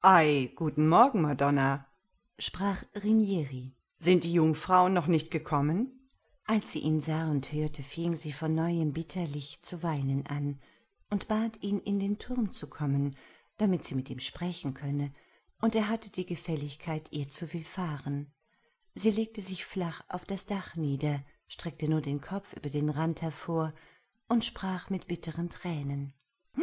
Ei, guten Morgen, Madonna, sprach Rinieri. Sind die Jungfrauen noch nicht gekommen? Als sie ihn sah und hörte, fing sie von neuem bitterlich zu weinen an und bat ihn, in den Turm zu kommen, damit sie mit ihm sprechen könne, und er hatte die Gefälligkeit, ihr zu willfahren. Sie legte sich flach auf das Dach nieder, streckte nur den Kopf über den Rand hervor und sprach mit bitteren Tränen.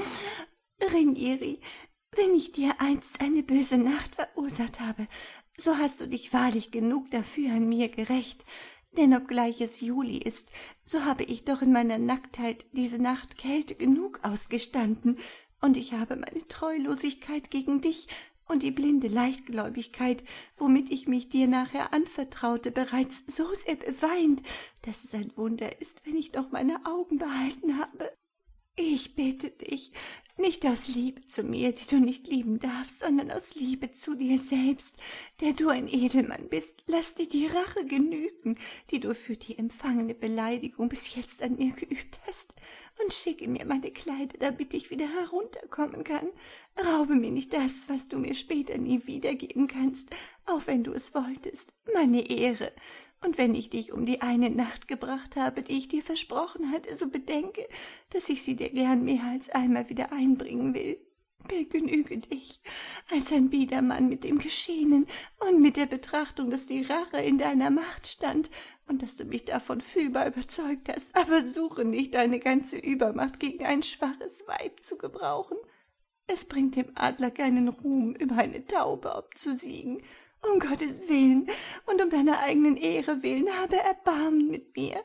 »Rinieri, wenn ich dir einst eine böse Nacht verursacht habe, so hast du dich wahrlich genug dafür an mir gerächt, denn obgleich es Juli ist, so habe ich doch in meiner Nacktheit diese Nacht Kälte genug ausgestanden, und ich habe meine Treulosigkeit gegen dich und die blinde Leichtgläubigkeit, womit ich mich dir nachher anvertraute, bereits so sehr beweint, dass es ein Wunder ist, wenn ich doch meine Augen behalten habe. Ich bitte dich, nicht aus Liebe zu mir, die du nicht lieben darfst, sondern aus Liebe zu dir selbst, der du ein Edelmann bist, lass dir die Rache genügen, die du für die empfangene Beleidigung bis jetzt an mir geübt hast, und schicke mir meine Kleider, damit ich wieder herunterkommen kann. Raube mir nicht das, was du mir später nie wiedergeben kannst, auch wenn du es wolltest, meine Ehre. Und wenn ich dich um die eine Nacht gebracht habe, die ich dir versprochen hatte, so bedenke, dass ich sie dir gern mehr als einmal wieder einbringen will. Begnüge dich, als ein Biedermann, mit dem Geschehenen und mit der Betrachtung, dass die Rache in deiner Macht stand und dass du mich davon fühlbar überzeugt hast, aber suche nicht, deine ganze Übermacht gegen ein schwaches Weib zu gebrauchen. Es bringt dem Adler keinen Ruhm, über eine Taube obzusiegen. Um Gottes Willen und um deiner eigenen Ehre willen, habe Erbarmen mit mir.«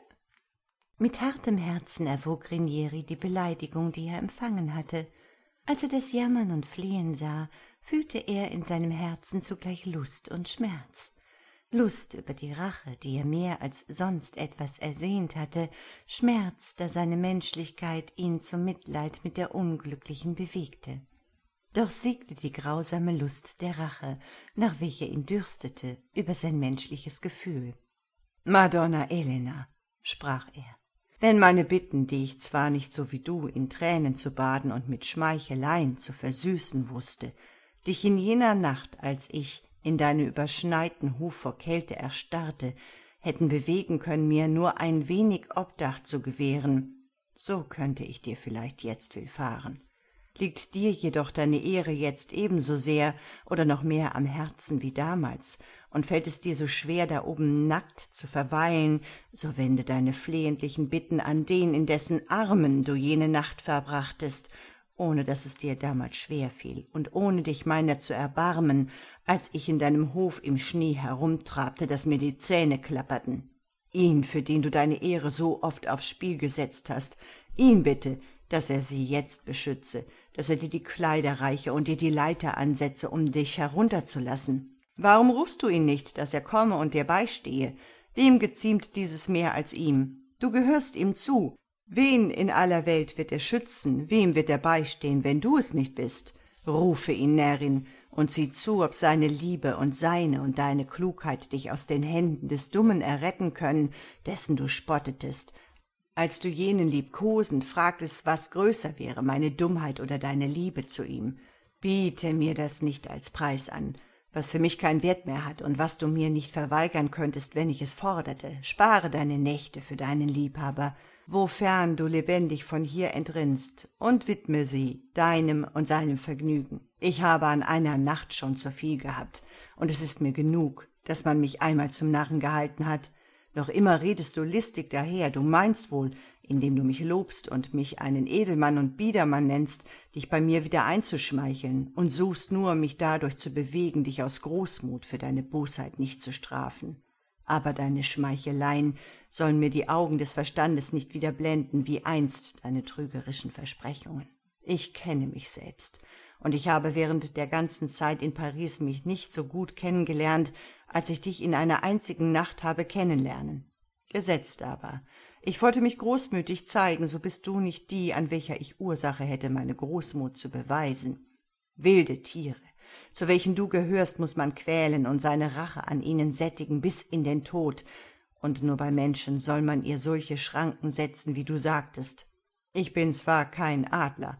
Mit hartem Herzen erwog Rinieri die Beleidigung, die er empfangen hatte. Als er das Jammern und Flehen sah, fühlte er in seinem Herzen zugleich Lust und Schmerz. Lust über die Rache, die er mehr als sonst etwas ersehnt hatte, Schmerz, da seine Menschlichkeit ihn zum Mitleid mit der Unglücklichen bewegte. Doch siegte die grausame Lust der Rache, nach welcher ihn dürstete, über sein menschliches Gefühl. »Madonna Elena«, sprach er, »wenn meine Bitten, die ich zwar nicht so wie du in Tränen zu baden und mit Schmeicheleien zu versüßen wusste, dich in jener Nacht, als ich in deinem überschneiten Huf vor Kälte erstarrte, hätten bewegen können, mir nur ein wenig Obdach zu gewähren, so könnte ich dir vielleicht jetzt willfahren. Liegt dir jedoch deine Ehre jetzt ebenso sehr oder noch mehr am Herzen wie damals, und fällt es dir so schwer, da oben nackt zu verweilen, so wende deine flehentlichen Bitten an den, in dessen Armen du jene Nacht verbrachtest, ohne dass es dir damals schwer fiel und ohne dich meiner zu erbarmen, als ich in deinem Hof im Schnee herumtrabte, dass mir die Zähne klapperten. Ihn, für den du deine Ehre so oft aufs Spiel gesetzt hast, ihn bitte, dass er sie jetzt beschütze, dass er dir die Kleider reiche und dir die Leiter ansetze, um dich herunterzulassen. Warum rufst du ihn nicht, dass er komme und dir beistehe? Wem geziemt dieses mehr als ihm? Du gehörst ihm zu. Wen in aller Welt wird er schützen? Wem wird er beistehen, wenn du es nicht bist? Rufe ihn, Närrin, und sieh zu, ob seine Liebe und seine und deine Klugheit dich aus den Händen des Dummen erretten können, dessen du spottetest, als du jenen liebkosend fragtest, was größer wäre, meine Dummheit oder deine Liebe zu ihm. Biete mir das nicht als Preis an, was für mich keinen Wert mehr hat und was du mir nicht verweigern könntest, wenn ich es forderte. Spare deine Nächte für deinen Liebhaber, wofern du lebendig von hier entrinnst, und widme sie deinem und seinem Vergnügen. Ich habe an einer Nacht schon zu viel gehabt, und es ist mir genug, dass man mich einmal zum Narren gehalten hat. Noch immer redest du listig daher, du meinst wohl, indem du mich lobst und mich einen Edelmann und Biedermann nennst, dich bei mir wieder einzuschmeicheln, und suchst nur, mich dadurch zu bewegen, dich aus Großmut für deine Bosheit nicht zu strafen. Aber deine Schmeicheleien sollen mir die Augen des Verstandes nicht wieder blenden, wie einst deine trügerischen Versprechungen. Ich kenne mich selbst, und ich habe während der ganzen Zeit in Paris mich nicht so gut kennengelernt, als ich dich in einer einzigen Nacht habe kennenlernen. Gesetzt aber, ich wollte mich großmütig zeigen, so bist du nicht die, an welcher ich Ursache hätte, meine Großmut zu beweisen. Wilde Tiere, zu welchen du gehörst, muß man quälen und seine Rache an ihnen sättigen bis in den Tod, und nur bei Menschen soll man ihr solche Schranken setzen, wie du sagtest. Ich bin zwar kein Adler,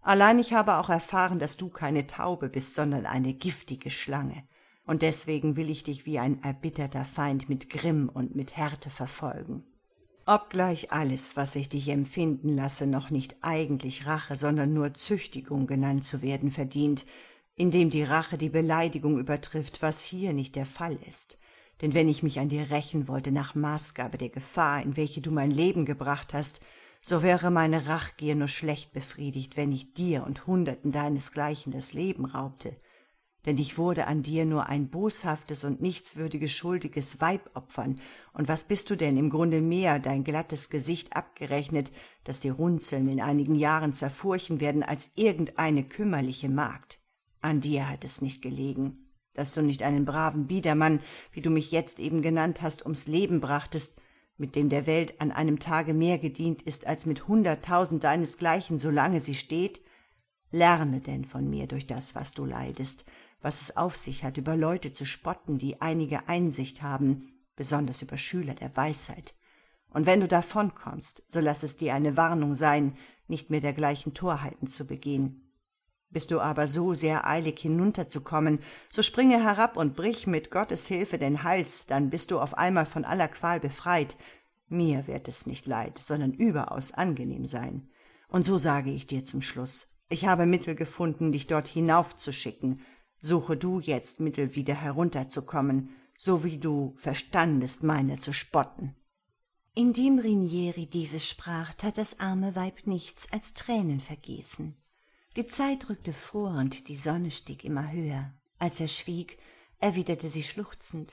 Allein ich habe auch erfahren, dass du keine Taube bist, sondern eine giftige Schlange. Und deswegen will ich dich wie ein erbitterter Feind mit Grimm und mit Härte verfolgen. Obgleich alles, was ich dich empfinden lasse, noch nicht eigentlich Rache, sondern nur Züchtigung genannt zu werden verdient, indem die Rache die Beleidigung übertrifft, was hier nicht der Fall ist. Denn wenn ich mich an dir rächen wollte nach Maßgabe der Gefahr, in welche du mein Leben gebracht hast, so wäre meine Rachgier nur schlecht befriedigt, wenn ich dir und Hunderten deinesgleichen das Leben raubte. Denn ich wurde an dir nur ein boshaftes und nichtswürdiges schuldiges Weib opfern, und was bist du denn im Grunde mehr, dein glattes Gesicht abgerechnet, das die Runzeln in einigen Jahren zerfurchen werden, als irgendeine kümmerliche Magd? An dir hat es nicht gelegen, dass du nicht einen braven Biedermann, wie du mich jetzt eben genannt hast, ums Leben brachtest, mit dem der Welt an einem Tage mehr gedient ist als mit 100.000 deinesgleichen, solange sie steht? Lerne denn von mir durch das, was du leidest, was es auf sich hat, über Leute zu spotten, die einige Einsicht haben, besonders über Schüler der Weisheit. Und wenn du davonkommst, so lass es dir eine Warnung sein, nicht mehr dergleichen Torheiten zu begehen. Bist du aber so sehr eilig hinunterzukommen, so springe herab und brich mit Gottes Hilfe den Hals, dann bist du auf einmal von aller Qual befreit. Mir wird es nicht leid, sondern überaus angenehm sein. Und so sage ich dir zum Schluss, ich habe Mittel gefunden, dich dort hinaufzuschicken. Suche du jetzt Mittel, wieder herunterzukommen, so wie du verstandest, meine zu spotten.« Indem Rinieri dieses sprach, tat das arme Weib nichts als Tränen vergießen. Die Zeit rückte vor und die Sonne stieg immer höher. Als er schwieg, erwiderte sie schluchzend: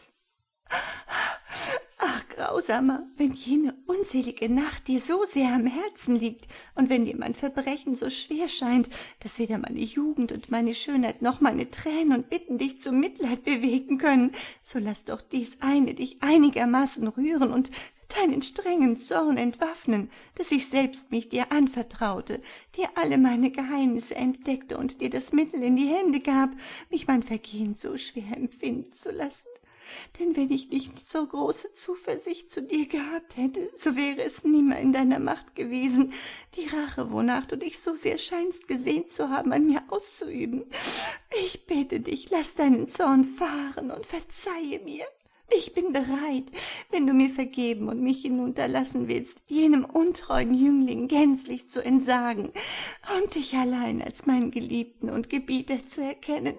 »Ach, Grausamer, wenn jene unselige Nacht dir so sehr am Herzen liegt und wenn dir mein Verbrechen so schwer scheint, dass weder meine Jugend und meine Schönheit noch meine Tränen und Bitten dich zum Mitleid bewegen können, so lass doch dies eine dich einigermaßen rühren und deinen strengen Zorn entwaffnen, dass ich selbst mich dir anvertraute, dir alle meine Geheimnisse entdeckte und dir das Mittel in die Hände gab, mich mein Vergehen so schwer empfinden zu lassen. Denn wenn ich nicht so große Zuversicht zu dir gehabt hätte, so wäre es nimmer in deiner Macht gewesen, die Rache, wonach du dich so sehr scheinst gesehnt zu haben, an mir auszuüben. Ich bitte dich, lass deinen Zorn fahren und verzeihe mir. Ich bin bereit, wenn du mir vergeben und mich hinunterlassen willst, jenem untreuen Jüngling gänzlich zu entsagen und dich allein als meinen Geliebten und Gebieter zu erkennen.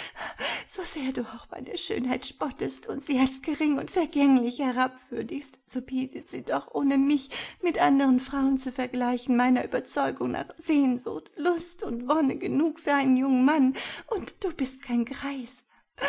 So sehr du auch bei der Schönheit spottest und sie als gering und vergänglich herabwürdigst, so bietet sie doch, ohne mich mit anderen Frauen zu vergleichen, meiner Überzeugung nach Sehnsucht, Lust und Wonne genug für einen jungen Mann, und du bist kein Greis.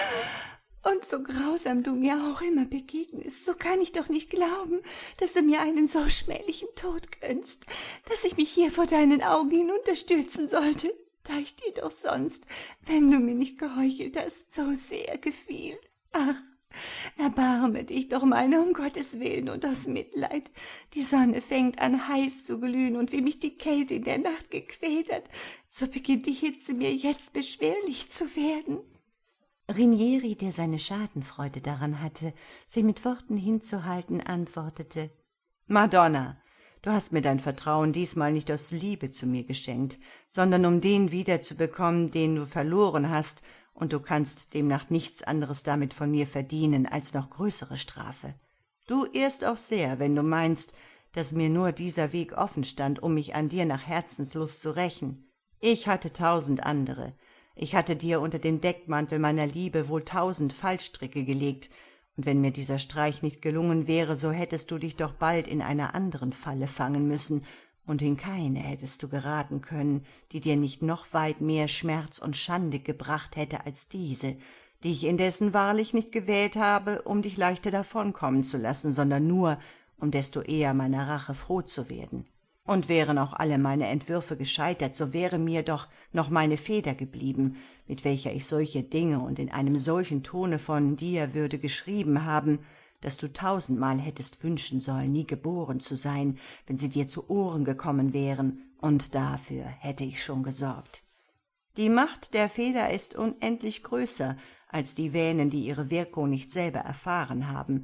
Und so grausam du mir auch immer begegnest, so kann ich doch nicht glauben, dass du mir einen so schmählichen Tod gönnst, dass ich mich hier vor deinen Augen hinunterstürzen sollte, da ich dir doch sonst, wenn du mir nicht geheuchelt hast, so sehr gefiel. Ach, erbarme dich doch meiner um Gottes Willen und aus Mitleid. Die Sonne fängt an heiß zu glühen, und wie mich die Kälte in der Nacht gequält hat, so beginnt die Hitze mir jetzt beschwerlich zu werden.« Rinieri, der seine Schadenfreude daran hatte, sie mit Worten hinzuhalten, antwortete: »Madonna, du hast mir dein Vertrauen diesmal nicht aus Liebe zu mir geschenkt, sondern um den wiederzubekommen, den du verloren hast, und du kannst demnach nichts anderes damit von mir verdienen als noch größere Strafe. Du irrst auch sehr, wenn du meinst, dass mir nur dieser Weg offen stand, um mich an dir nach Herzenslust zu rächen. Ich hatte 1000 andere. Ich hatte dir unter dem Deckmantel meiner Liebe wohl 1000 Fallstricke gelegt, und wenn mir dieser Streich nicht gelungen wäre, so hättest du dich doch bald in einer anderen Falle fangen müssen, und in keine hättest du geraten können, die dir nicht noch weit mehr Schmerz und Schande gebracht hätte als diese, die ich indessen wahrlich nicht gewählt habe, um dich leichter davonkommen zu lassen, sondern nur, um desto eher meiner Rache froh zu werden. Und wären auch alle meine Entwürfe gescheitert, so wäre mir doch noch meine Feder geblieben, mit welcher ich solche Dinge und in einem solchen Tone von dir würde geschrieben haben, dass du 1000-mal hättest wünschen sollen, nie geboren zu sein, wenn sie dir zu Ohren gekommen wären, und dafür hätte ich schon gesorgt. Die Macht der Feder ist unendlich größer als die Vänen, die ihre Wirkung nicht selber erfahren haben.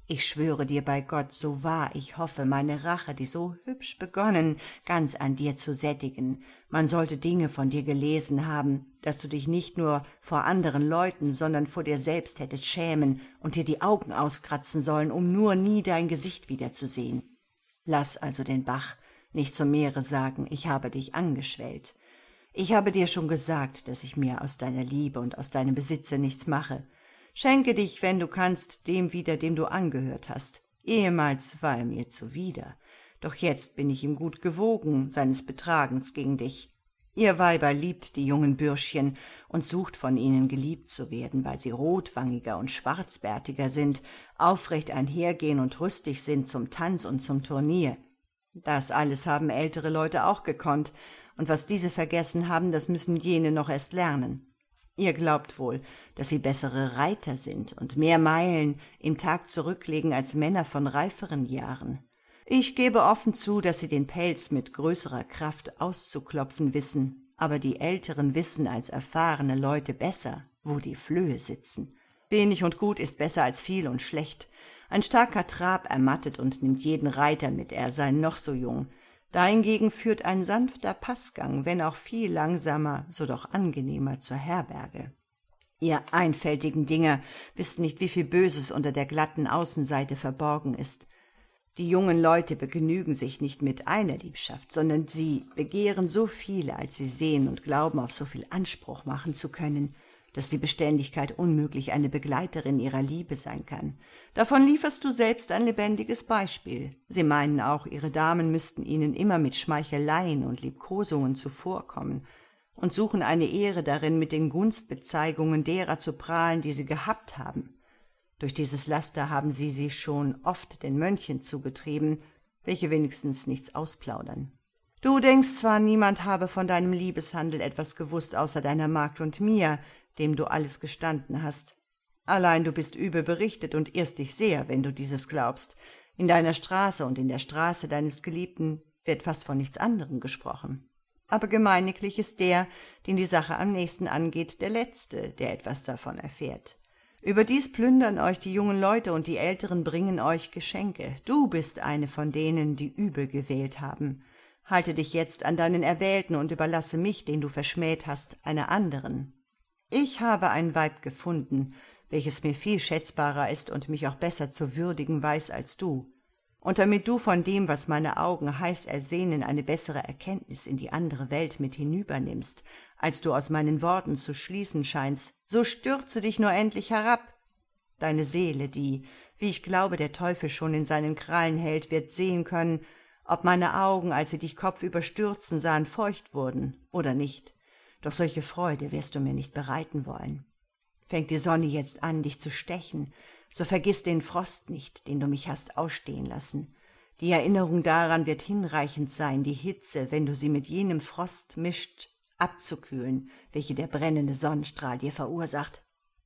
Ich schwöre dir bei Gott, so wahr ich hoffe, meine Rache, die so hübsch begonnen, ganz an dir zu sättigen. Man sollte Dinge von dir gelesen haben, dass du dich nicht nur vor anderen Leuten, sondern vor dir selbst hättest schämen und dir die Augen auskratzen sollen, um nur nie dein Gesicht wiederzusehen. Lass also den Bach, nicht zum Meere sagen, ich habe dich angeschwellt. Ich habe dir schon gesagt, dass ich mir aus deiner Liebe und aus deinem Besitze nichts mache. Schenke dich, wenn du kannst, dem wieder, dem du angehört hast. Ehemals war er mir zuwider, doch jetzt bin ich ihm gut gewogen, seines Betragens gegen dich. Ihr Weiber liebt die jungen Bürschchen und sucht von ihnen geliebt zu werden, weil sie rotwangiger und schwarzbärtiger sind, aufrecht einhergehen und rüstig sind zum Tanz und zum Turnier. Das alles haben ältere Leute auch gekonnt, und was diese vergessen haben, das müssen jene noch erst lernen. Ihr glaubt wohl, dass sie bessere Reiter sind und mehr Meilen im Tag zurücklegen als Männer von reiferen Jahren. Ich gebe offen zu, dass sie den Pelz mit größerer Kraft auszuklopfen wissen, aber die Älteren wissen als erfahrene Leute besser, wo die Flöhe sitzen. Wenig und gut ist besser als viel und schlecht. Ein starker Trab ermattet und nimmt jeden Reiter mit, er sei noch so jung. Dahingegen führt ein sanfter Passgang, wenn auch viel langsamer, so doch angenehmer zur Herberge. Ihr einfältigen Dinger wisst nicht, wie viel Böses unter der glatten Außenseite verborgen ist. Die jungen Leute begnügen sich nicht mit einer Liebschaft, sondern sie begehren so viele, als sie sehen und glauben, auf so viel Anspruch machen zu können, dass die Beständigkeit unmöglich eine Begleiterin ihrer Liebe sein kann. Davon lieferst du selbst ein lebendiges Beispiel. Sie meinen auch, ihre Damen müssten ihnen immer mit Schmeicheleien und Liebkosungen zuvorkommen und suchen eine Ehre darin, mit den Gunstbezeigungen derer zu prahlen, die sie gehabt haben. Durch dieses Laster haben sie schon oft den Mönchen zugetrieben, welche wenigstens nichts ausplaudern. Du denkst zwar, niemand habe von deinem Liebeshandel etwas gewusst außer deiner Magd und mir, dem du alles gestanden hast. Allein du bist übel berichtet und irrst dich sehr, wenn du dieses glaubst. In deiner Straße und in der Straße deines Geliebten wird fast von nichts anderem gesprochen. Aber gemeiniglich ist der, den die Sache am nächsten angeht, der Letzte, der etwas davon erfährt. Überdies plündern euch die jungen Leute und die Älteren bringen euch Geschenke. Du bist eine von denen, die übel gewählt haben. Halte dich jetzt an deinen Erwählten und überlasse mich, den du verschmäht hast, einer anderen. Ich habe ein Weib gefunden, welches mir viel schätzbarer ist und mich auch besser zu würdigen weiß als du. Und damit du von dem, was meine Augen heiß ersehnen, eine bessere Erkenntnis in die andere Welt mit hinübernimmst, als du aus meinen Worten zu schließen scheinst, so stürze dich nur endlich herab. Deine Seele, die, wie ich glaube, der Teufel schon in seinen Krallen hält, wird sehen können, ob meine Augen, als sie dich kopfüber stürzen sahen, feucht wurden oder nicht. Doch solche Freude wirst du mir nicht bereiten wollen. Fängt die Sonne jetzt an, dich zu stechen, so vergiss den Frost nicht, den du mich hast ausstehen lassen. Die Erinnerung daran wird hinreichend sein, die Hitze, wenn du sie mit jenem Frost mischt, abzukühlen, welche der brennende Sonnenstrahl dir verursacht.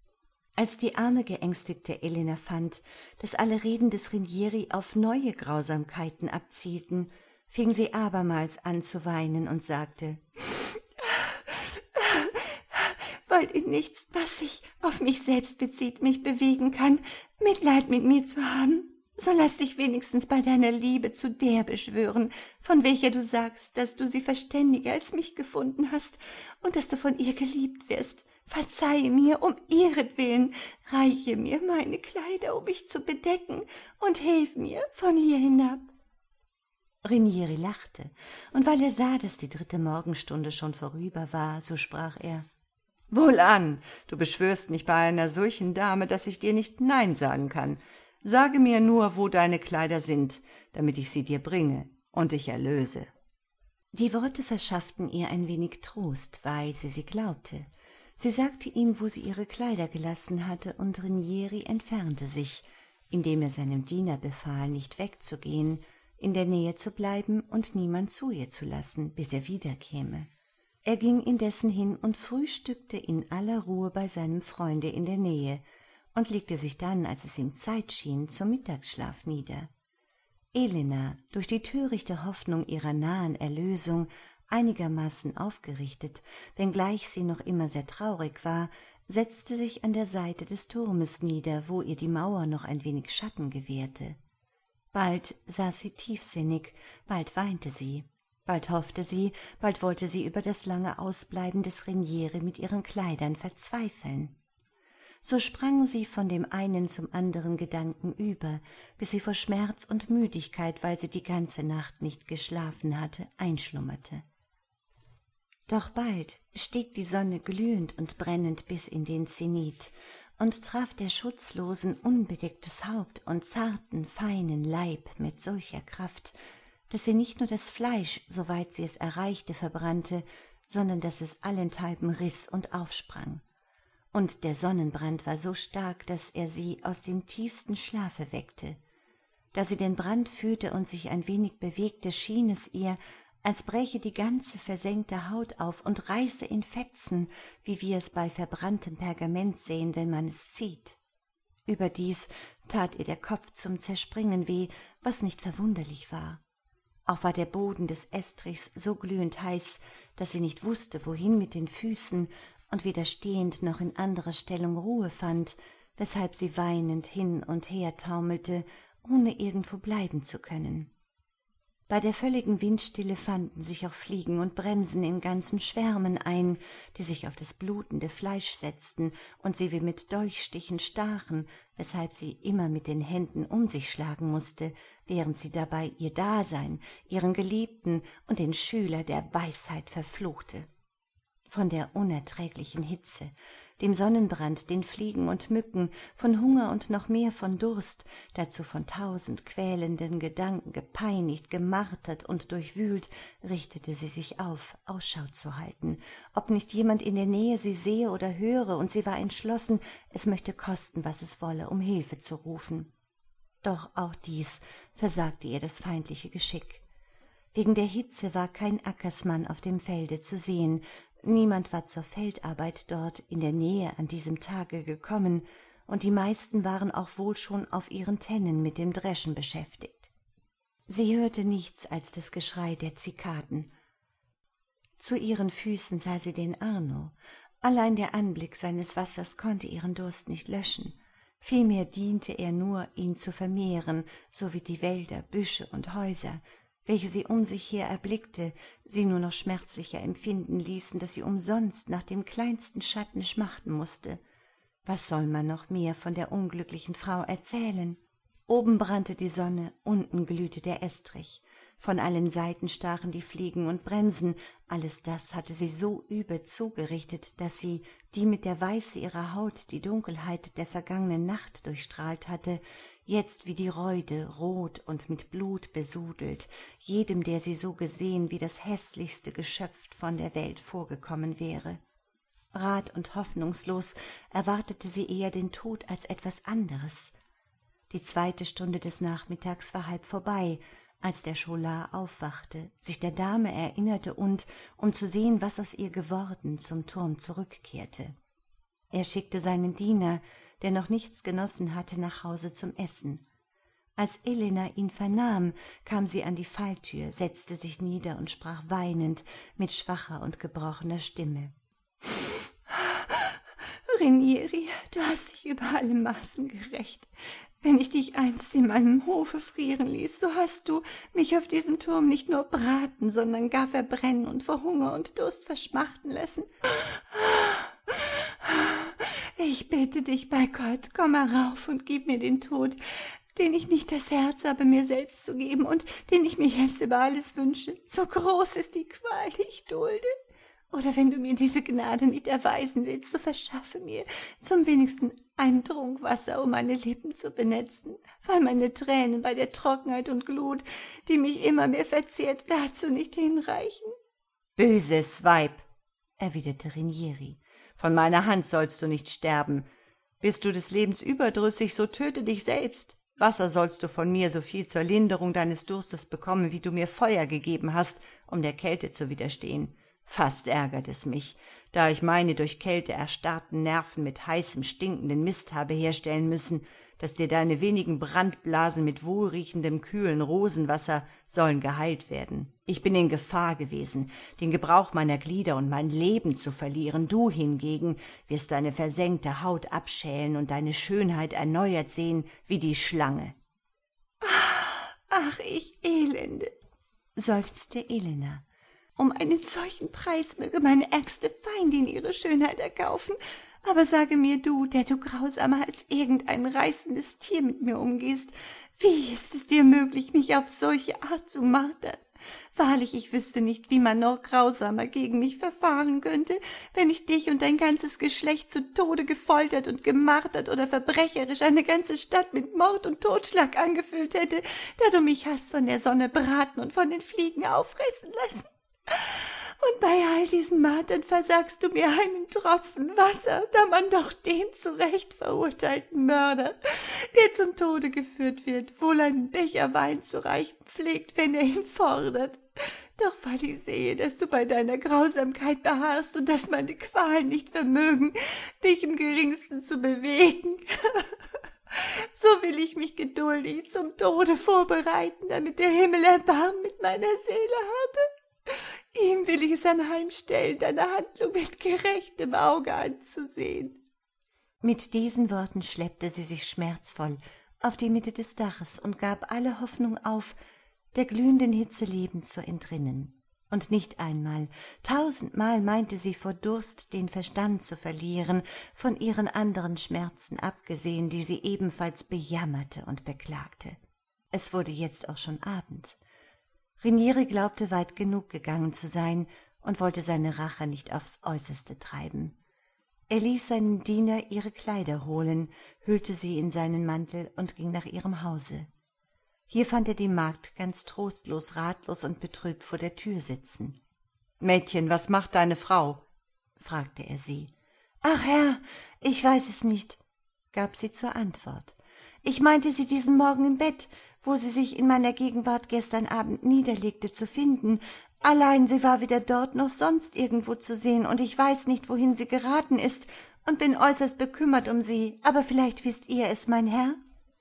Als die arme, geängstigte Elena fand, dass alle Reden des Rinieri auf neue Grausamkeiten abzielten, fing sie abermals an zu weinen und sagte: Weil in nichts, was sich auf mich selbst bezieht, mich bewegen kann, Mitleid mit mir zu haben, so lass dich wenigstens bei deiner Liebe zu der beschwören, von welcher du sagst, dass du sie verständiger als mich gefunden hast und dass du von ihr geliebt wirst. Verzeihe mir um ihretwillen, reiche mir meine Kleider, um mich zu bedecken, und hilf mir von hier hinab. Rinieri lachte, und weil er sah, dass die 3. Morgenstunde schon vorüber war, so sprach er: »Wohlan, du beschwörst mich bei einer solchen Dame, dass ich dir nicht Nein sagen kann. Sage mir nur, wo deine Kleider sind, damit ich sie dir bringe und dich erlöse.« Die Worte verschafften ihr ein wenig Trost, weil sie glaubte. Sie sagte ihm, wo sie ihre Kleider gelassen hatte, und Rinieri entfernte sich, indem er seinem Diener befahl, nicht wegzugehen, in der Nähe zu bleiben und niemand zu ihr zu lassen, bis er wiederkäme. Er ging indessen hin und frühstückte in aller Ruhe bei seinem Freunde in der Nähe und legte sich dann, als es ihm Zeit schien, zum Mittagsschlaf nieder. Elena, durch die törichte Hoffnung ihrer nahen Erlösung einigermaßen aufgerichtet, wenngleich sie noch immer sehr traurig war, setzte sich an der Seite des Turmes nieder, wo ihr die Mauer noch ein wenig Schatten gewährte. Bald saß sie tiefsinnig, bald weinte sie, bald hoffte sie, bald wollte sie über das lange Ausbleiben des Renieri mit ihren Kleidern verzweifeln. So sprang sie von dem einen zum anderen Gedanken über, bis sie vor Schmerz und Müdigkeit, weil sie die ganze Nacht nicht geschlafen hatte, einschlummerte. Doch bald stieg die Sonne glühend und brennend bis in den Zenith und traf der schutzlosen, unbedecktes Haupt und zarten, feinen Leib mit solcher Kraft, dass sie nicht nur das Fleisch, soweit sie es erreichte, verbrannte, sondern dass es allenthalben riß und aufsprang. Und der Sonnenbrand war so stark, dass er sie aus dem tiefsten Schlafe weckte. Da sie den Brand fühlte und sich ein wenig bewegte, schien es ihr, als bräche die ganze versenkte Haut auf und reiße in Fetzen, wie wir es bei verbranntem Pergament sehen, wenn man es zieht. Überdies tat ihr der Kopf zum Zerspringen weh, was nicht verwunderlich war. Auch war der Boden des Estrichs so glühend heiß, dass sie nicht wusste, wohin mit den Füßen, und weder stehend noch in anderer Stellung Ruhe fand, weshalb sie weinend hin und her taumelte, ohne irgendwo bleiben zu können. Bei der völligen Windstille fanden sich auch Fliegen und Bremsen in ganzen Schwärmen ein, die sich auf das blutende Fleisch setzten und sie wie mit Dolchstichen stachen, weshalb sie immer mit den Händen um sich schlagen musste, während sie dabei ihr Dasein, ihren Geliebten und den Schüler der Weisheit verfluchte. Von der unerträglichen Hitze, dem Sonnenbrand, den Fliegen und Mücken, von Hunger und noch mehr von Durst, dazu von 1000 quälenden Gedanken gepeinigt, gemartert und durchwühlt, richtete sie sich auf, Ausschau zu halten, ob nicht jemand in der Nähe sie sehe oder höre, und sie war entschlossen, es möchte kosten, was es wolle, um Hilfe zu rufen. Doch auch dies versagte ihr das feindliche Geschick. Wegen der Hitze war kein Ackersmann auf dem Felde zu sehen, niemand war zur Feldarbeit dort in der Nähe an diesem Tage gekommen, und die meisten waren auch wohl schon auf ihren Tennen mit dem Dreschen beschäftigt. Sie hörte nichts als das Geschrei der Zikaden. Zu ihren Füßen sah sie den Arno. Allein der Anblick seines Wassers konnte ihren Durst nicht löschen. Vielmehr diente er nur, ihn zu vermehren, so wie die Wälder, Büsche und Häuser, welche sie um sich her erblickte, sie nur noch schmerzlicher empfinden ließen, dass sie umsonst nach dem kleinsten Schatten schmachten mußte. Was soll man noch mehr von der unglücklichen Frau erzählen? Oben brannte die Sonne, unten glühte der Estrich. Von allen Seiten stachen die Fliegen und Bremsen. Alles das hatte sie so übel zugerichtet, dass sie, die mit der Weiße ihrer Haut die Dunkelheit der vergangenen Nacht durchstrahlt hatte, jetzt wie die Räude, rot und mit Blut besudelt, jedem, der sie so gesehen, wie das häßlichste Geschöpf von der Welt vorgekommen wäre. Rat und hoffnungslos erwartete sie eher den Tod als etwas anderes. Die 2. Stunde des Nachmittags war halb vorbei, als der Scholar aufwachte, sich der Dame erinnerte und, um zu sehen, was aus ihr geworden, zum Turm zurückkehrte. Er schickte seinen Diener, der noch nichts genossen hatte, nach Hause zum Essen. Als Elena ihn vernahm, kam sie an die Falltür, setzte sich nieder und sprach weinend, mit schwacher und gebrochener Stimme. Renieri, du hast dich über alle Maßen gerächt. Wenn ich dich einst in meinem Hofe frieren ließ, so hast du mich auf diesem Turm nicht nur braten, sondern gar verbrennen und vor Hunger und Durst verschmachten lassen. Ich bitte dich bei Gott, komm herauf und gib mir den Tod, den ich nicht das Herz habe, mir selbst zu geben und den ich mir jetzt über alles wünsche. So groß ist die Qual, die ich dulde. Oder wenn du mir diese Gnade nicht erweisen willst, so verschaffe mir zum wenigsten einen Trunk Wasser, um meine Lippen zu benetzen, weil meine Tränen bei der Trockenheit und Glut, die mich immer mehr verzehrt, dazu nicht hinreichen. »Böses Weib«, erwiderte Renieri, »von meiner Hand sollst du nicht sterben. Bist du des Lebens überdrüssig, so töte dich selbst. Wasser sollst du von mir so viel zur Linderung deines Durstes bekommen, wie du mir Feuer gegeben hast, um der Kälte zu widerstehen. Fast ärgert es mich, da ich meine durch Kälte erstarrten Nerven mit heißem, stinkenden Mist habe herstellen müssen, dass dir deine wenigen Brandblasen mit wohlriechendem, kühlen Rosenwasser sollen geheilt werden. Ich bin in Gefahr gewesen, den Gebrauch meiner Glieder und mein Leben zu verlieren. Du hingegen wirst deine versenkte Haut abschälen und deine Schönheit erneuert sehen wie die Schlange.« »Ach, ich Elende«, seufzte Elena. »Um einen solchen Preis möge meine ärgste Feindin ihre Schönheit erkaufen. Aber sage mir du, der du grausamer als irgendein reißendes Tier mit mir umgehst, wie ist es dir möglich, mich auf solche Art zu martern? Wahrlich, ich wüsste nicht, wie man noch grausamer gegen mich verfahren könnte, wenn ich dich und dein ganzes Geschlecht zu Tode gefoltert und gemartert oder verbrecherisch eine ganze Stadt mit Mord und Totschlag angefüllt hätte, da du mich hast von der Sonne braten und von den Fliegen auffressen lassen. Und bei all diesen Martern versagst du mir einen Tropfen Wasser, da man doch dem zu Recht verurteilten Mörder, der zum Tode geführt wird, wohl einen Becher Wein zu reichen pflegt, wenn er ihn fordert. Doch weil ich sehe, dass du bei deiner Grausamkeit beharrst und dass meine Qualen nicht vermögen, dich im geringsten zu bewegen, so will ich mich geduldig zum Tode vorbereiten, damit der Himmel Erbarmen mit meiner Seele habe. Ihm will ich es anheimstellen, deine Handlung mit gerechtem Auge anzusehen.« Mit diesen Worten schleppte sie sich schmerzvoll auf die Mitte des Daches und gab alle Hoffnung auf, der glühenden Hitze lebend zu entrinnen. Und nicht einmal, 1000-mal meinte sie vor Durst den Verstand zu verlieren, von ihren anderen Schmerzen abgesehen, die sie ebenfalls bejammerte und beklagte. Es wurde jetzt auch schon Abend. Ranieri glaubte, weit genug gegangen zu sein und wollte seine Rache nicht aufs Äußerste treiben. Er ließ seinen Diener ihre Kleider holen, hüllte sie in seinen Mantel und ging nach ihrem Hause. Hier fand er die Magd ganz trostlos, ratlos und betrübt vor der Tür sitzen. »Mädchen, was macht deine Frau?« fragte er sie. »Ach Herr, ich weiß es nicht«, gab sie zur Antwort. »Ich meinte sie diesen Morgen im Bett, wo sie sich in meiner Gegenwart gestern Abend niederlegte, zu finden. Allein sie war weder dort noch sonst irgendwo zu sehen, und ich weiß nicht, wohin sie geraten ist, und bin äußerst bekümmert um sie. Aber vielleicht wisst ihr es, mein Herr?«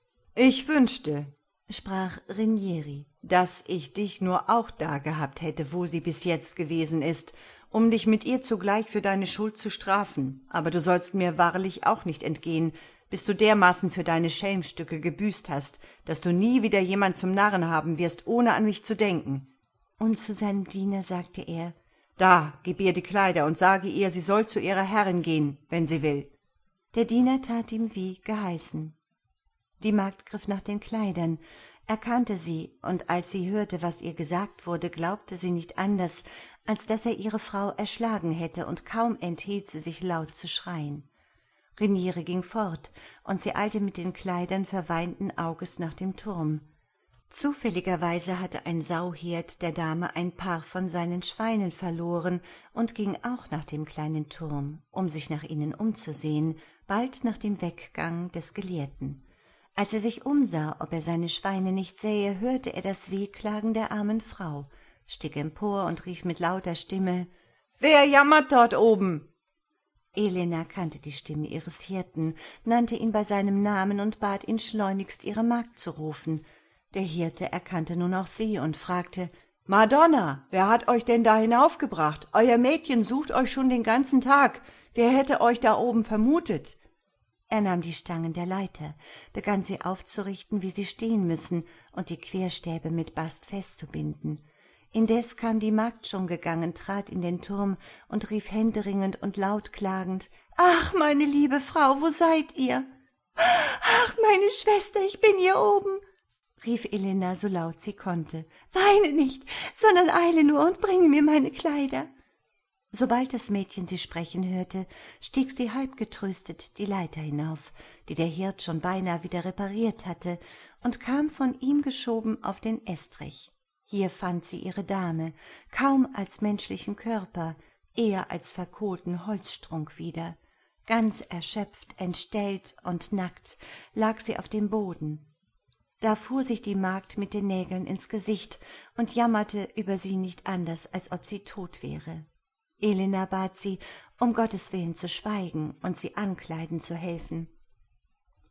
»Ich wünschte«, sprach Ranieri, »dass ich dich nur auch da gehabt hätte, wo sie bis jetzt gewesen ist, um dich mit ihr zugleich für deine Schuld zu strafen. Aber du sollst mir wahrlich auch nicht entgehen, bis du dermaßen für deine Schelmstücke gebüßt hast, dass du nie wieder jemand zum Narren haben wirst, ohne an mich zu denken.« Und zu seinem Diener sagte er, »Da, gib ihr die Kleider und sage ihr, sie soll zu ihrer Herrin gehen, wenn sie will.« Der Diener tat ihm wie geheißen. Die Magd griff nach den Kleidern, erkannte sie, und als sie hörte, was ihr gesagt wurde, glaubte sie nicht anders, als dass er ihre Frau erschlagen hätte, und kaum enthielt sie sich laut zu schreien. Ranieri ging fort, und sie eilte mit den Kleidern verweinten Auges nach dem Turm. Zufälligerweise hatte ein Sauhirt der Dame ein Paar von seinen Schweinen verloren und ging auch nach dem kleinen Turm, um sich nach ihnen umzusehen, bald nach dem Weggang des Gelehrten. Als er sich umsah, ob er seine Schweine nicht sähe, hörte er das Wehklagen der armen Frau, stieg empor und rief mit lauter Stimme, »Wer jammert dort oben?« Elena kannte die Stimme ihres Hirten, nannte ihn bei seinem Namen und bat ihn schleunigst, ihre Magd zu rufen. Der Hirte erkannte nun auch sie und fragte, »Madonna, wer hat euch denn da hinaufgebracht? Euer Mädchen sucht euch schon den ganzen Tag. Wer hätte euch da oben vermutet?« Er nahm die Stangen der Leiter, begann sie aufzurichten, wie sie stehen müssen, und die Querstäbe mit Bast festzubinden. Indes kam die Magd schon gegangen, trat in den Turm und rief händeringend und laut klagend, »Ach, meine liebe Frau, wo seid ihr?« »Ach, meine Schwester, ich bin hier oben«, rief Elena so laut sie konnte. »Weine nicht, sondern eile nur und bringe mir meine Kleider.« Sobald das Mädchen sie sprechen hörte, stieg sie halb getröstet die Leiter hinauf, die der Hirt schon beinahe wieder repariert hatte, und kam von ihm geschoben auf den Estrich. Hier fand sie ihre Dame, kaum als menschlichen Körper, eher als verkohlten Holzstrunk wieder. Ganz erschöpft, entstellt und nackt lag sie auf dem Boden. Da fuhr sich die Magd mit den Nägeln ins Gesicht und jammerte über sie nicht anders, als ob sie tot wäre. Elena bat sie, um Gottes Willen zu schweigen und sie ankleiden zu helfen.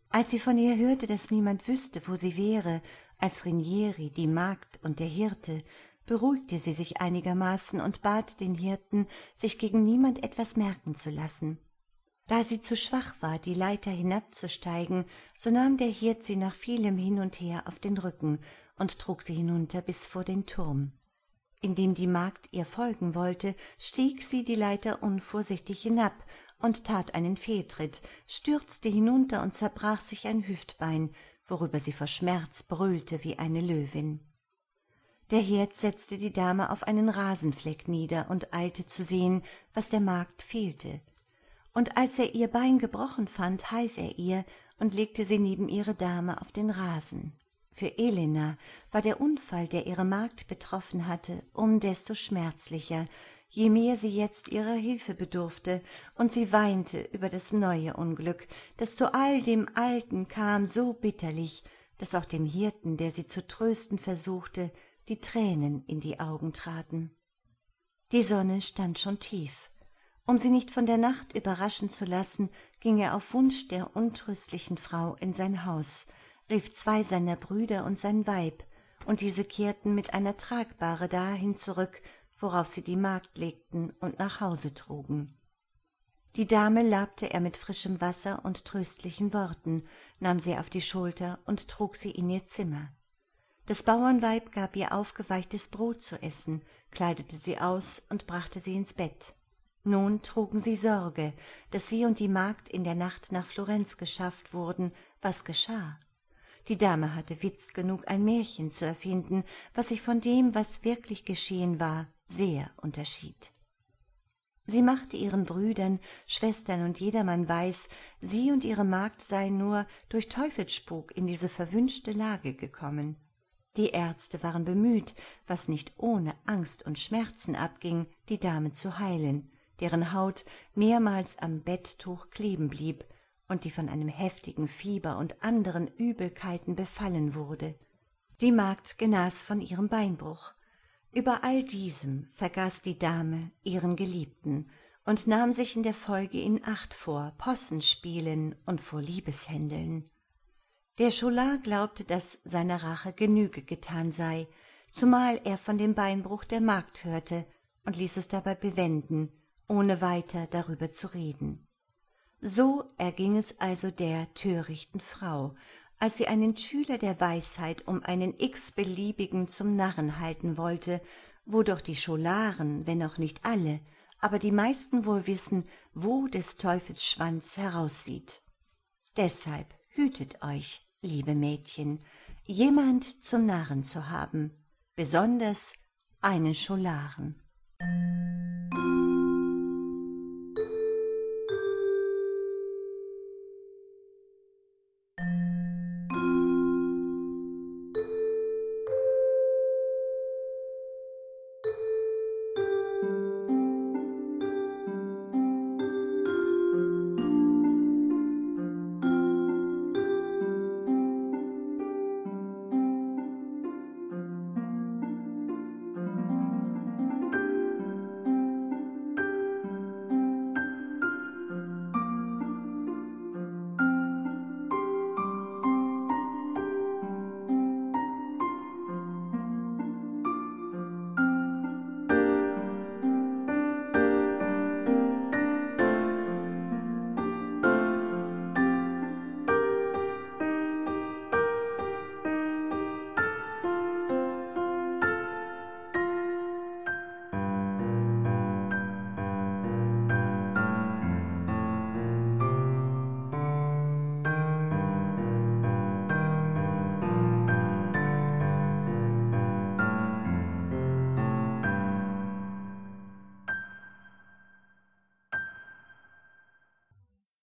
Als sie von ihr hörte, dass niemand wüsste, wo sie wäre, als Rinieri, die Magd und der Hirte, beruhigte sie sich einigermaßen und bat den Hirten, sich gegen niemand etwas merken zu lassen. Da sie zu schwach war, die Leiter hinabzusteigen, so nahm der Hirt sie nach vielem Hin und Her auf den Rücken und trug sie hinunter bis vor den Turm. Indem die Magd ihr folgen wollte, stieg sie die Leiter unvorsichtig hinab und tat einen Fehltritt, stürzte hinunter und zerbrach sich ein Hüftbein, worüber sie vor Schmerz brüllte wie eine Löwin. Der Hirt setzte die Dame auf einen Rasenfleck nieder und eilte zu sehen, was der Magd fehlte. Und als er ihr Bein gebrochen fand, half er ihr und legte sie neben ihre Dame auf den Rasen. Für Elena war der Unfall, der ihre Magd betroffen hatte, desto schmerzlicher, je mehr sie jetzt ihrer Hilfe bedurfte, und sie weinte über das neue Unglück, das zu all dem Alten kam, so bitterlich, dass auch dem Hirten, der sie zu trösten versuchte, die Tränen in die Augen traten. Die Sonne stand schon tief. Um sie nicht von der Nacht überraschen zu lassen, ging er auf Wunsch der untröstlichen Frau in sein Haus, rief 2 seiner Brüder und sein Weib, und diese kehrten mit einer Tragbahre dahin zurück, worauf sie die Magd legten und nach Hause trugen. Die Dame labte er mit frischem Wasser und tröstlichen Worten, nahm sie auf die Schulter und trug sie in ihr Zimmer. Das Bauernweib gab ihr aufgeweichtes Brot zu essen, kleidete sie aus und brachte sie ins Bett. Nun trugen sie Sorge, dass sie und die Magd in der Nacht nach Florenz geschafft wurden. Was geschah? Die Dame hatte Witz genug, ein Märchen zu erfinden, was sich von dem, was wirklich geschehen war, sehr unterschied. Sie machte ihren Brüdern, Schwestern und jedermann weiß, sie und ihre Magd seien nur durch Teufelsspuk in diese verwünschte Lage gekommen. Die Ärzte waren bemüht, was nicht ohne Angst und Schmerzen abging, die Dame zu heilen, deren Haut mehrmals am Betttuch kleben blieb und die von einem heftigen Fieber und anderen Übelkeiten befallen wurde. Die Magd genas von ihrem Beinbruch. Über all diesem vergaß die Dame ihren Geliebten und nahm sich in der Folge in Acht vor Possenspielen und vor Liebeshändeln. Der Scholar glaubte, dass seiner Rache Genüge getan sei, zumal er von dem Beinbruch der Magd hörte und ließ es dabei bewenden, ohne weiter darüber zu reden. So erging es also der törichten Frau, als sie einen Schüler der Weisheit um einen x-beliebigen zum Narren halten wollte, wodurch die Scholaren, wenn auch nicht alle, aber die meisten wohl wissen, wo des Teufels Schwanz heraussieht. Deshalb hütet euch, liebe Mädchen, jemand zum Narren zu haben, besonders einen Scholaren.